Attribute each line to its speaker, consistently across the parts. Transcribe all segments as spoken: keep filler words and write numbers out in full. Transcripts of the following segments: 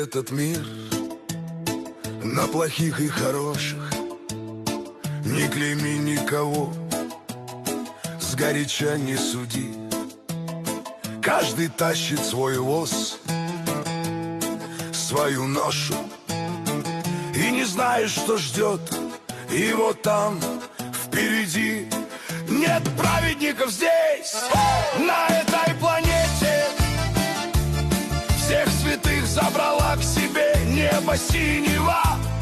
Speaker 1: этот мир на плохих и хороших. Не клейми никого, сгоряча не суди. Каждый тащит свой воз, свою ношу, и не знаешь, что ждет его там впереди. Нет праведников здесь, на этой планете. Всех святых забрала к себе небо синего.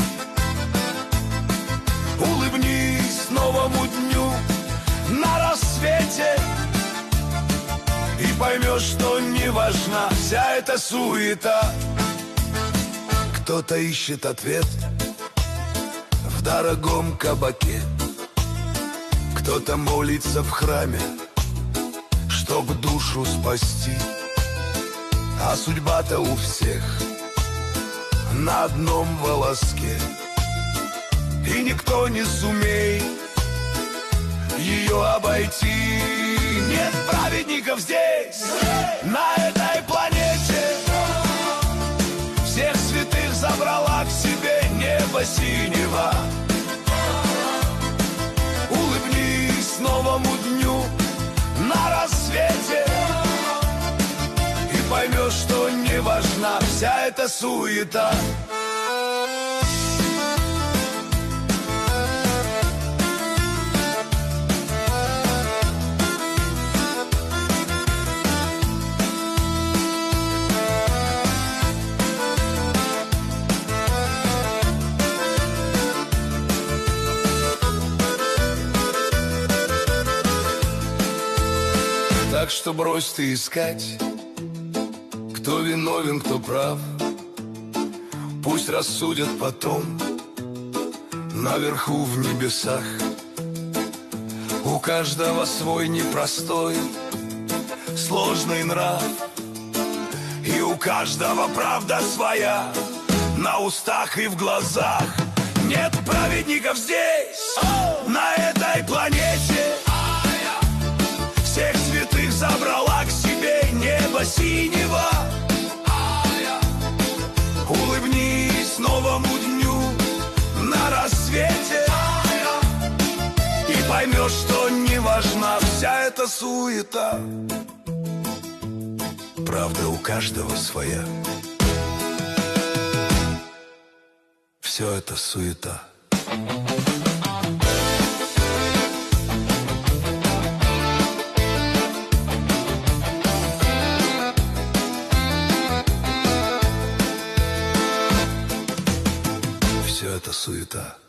Speaker 1: Улыбнись новому дню на рассвете, и поймешь, что не важна вся эта суета. Кто-то ищет ответ в дорогом кабаке, кто-то молится в храме, чтоб душу спасти. А судьба-то у всех на одном волоске, и никто не сумеет ее обойти. Нет праведников здесь, на этой планете. Всех святых забрала к себе небо синего. Улыбнись новому дню на рассвете, и поймешь, что не важна вся эта суета. Так что брось ты искать, кто виновен, кто прав. Пусть рассудят потом наверху в небесах. У каждого свой непростой, сложный нрав, и у каждого правда своя на устах и в глазах. Нет праведников здесь, на этой планете. Всех святых забрала к себе небо синего. Улыбнись новому дню на рассвете, и поймешь, что не важна вся эта суета. Правда у каждого своя. Все это суета. Все это суета.